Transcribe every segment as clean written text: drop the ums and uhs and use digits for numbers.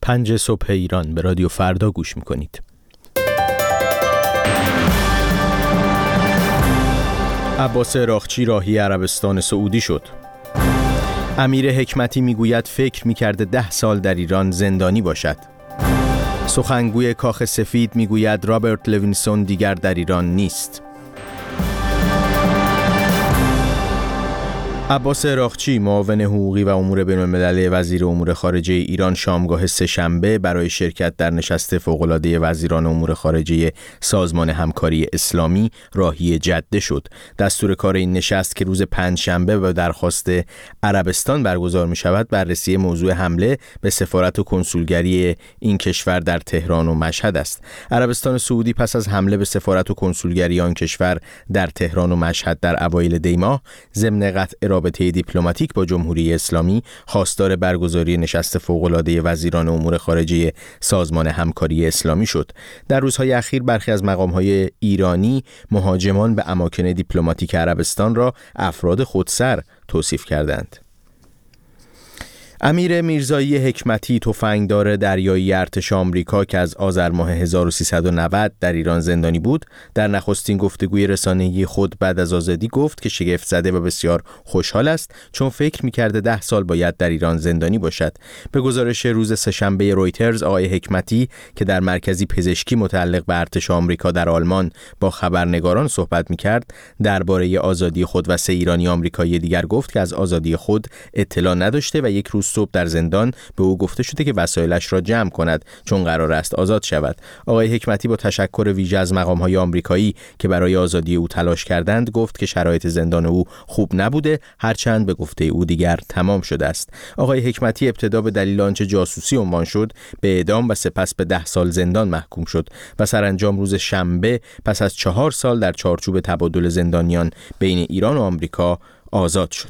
5 صبح ایران به رادیو فردا گوش میکنید. عباس راغچی راهی عربستان سعودی شد. امیر حکمتی میگوید فکر میکرده 10 سال در ایران زندانی باشد. سخنگوی کاخ سفید میگوید رابرت لوینسون دیگر در ایران نیست. عباس راغچی معاون حقوقی و امور بین‌المللی وزیر امور خارجه ایران شامگاه سه‌شنبه برای شرکت در نشست فوق‌العاده وزیران امور خارجه سازمان همکاری اسلامی راهی جده شد. دستور کار این نشست که روز پنجشنبه به درخواست عربستان برگزار می‌شود بررسی موضوع حمله به سفارت و کنسولگری این کشور در تهران و مشهد است. عربستان سعودی پس از حمله به سفارت و کنسولگری آن کشور در تهران و مشهد در اوایل دی ماه ضمن قطع رابطه دیپلماتیک با جمهوری اسلامی خواستار برگزاری نشست فوق‌العاده وزیران امور خارجه سازمان همکاری اسلامی شد. در روزهای اخیر برخی از مقام‌های ایرانی مهاجمان به اماکن دیپلماتیک عربستان را افراد خودسر توصیف کردند. امیر میرزایی حکمتی تفنگدار دریایی ارتش آمریکا که از آذر ماه 1390 در ایران زندانی بود، در نخستین گفتگوی رسانه‌ای خود بعد از آزادی گفت که شگفت زده و بسیار خوشحال است چون فکر می‌کرده 10 سال باید در ایران زندانی باشد. به گزارش روز سه‌شنبه رویترز، آقای حکمتی که در مرکزی پزشکی متعلق به ارتش آمریکا در آلمان با خبرنگاران صحبت می‌کرد، درباره آزادی خود و 3 ایرانی آمریکایی دیگر گفت که از آزادی خود اطلاع نداشته و یک روز صبح در زندان به او گفته شده که وسایلش را جمع کند چون قرار است آزاد شود. آقای حکمتی با تشکر ویژه از مقام‌های آمریکایی که برای آزادی او تلاش کردند گفت که شرایط زندان او خوب نبوده، هرچند به گفته او دیگر تمام شده است. آقای حکمتی ابتدا به دلیل آنچه جاسوسی عنوان شد به اعدام و سپس به 10 سال زندان محکوم شد و سرانجام روز شنبه پس از 4 سال در چارچوب تبادل زندانیان بین ایران و آمریکا آزاد شد.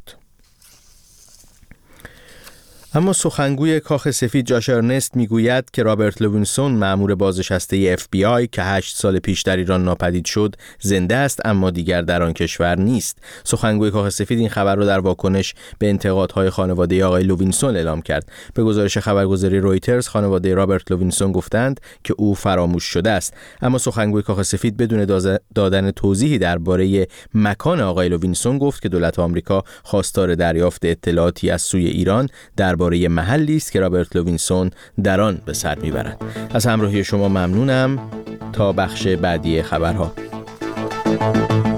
اما سخنگوی کاخ سفید جاش ارنست میگوید که رابرت لوینسون مأمور بازنشسته FBI که 8 سال پیش در ایران ناپدید شد زنده است اما دیگر در آن کشور نیست. سخنگوی کاخ سفید این خبر را در واکنش به انتقادهای خانواده آقای لوینسون اعلام کرد. به گزارش خبرگزاری رویترز، خانواده رابرت لوینسون گفتند که او فراموش شده است، اما سخنگوی کاخ سفید بدون دادن توضیحی درباره مکان آقای لوینسون گفت که دولت آمریکا خواستار دریافت اطلاعاتی از سوی ایران درباره محلی است که رابرت لوینسون در آن به سر میبرد. از همراهی شما ممنونم. تا بخش بعدی خبرها.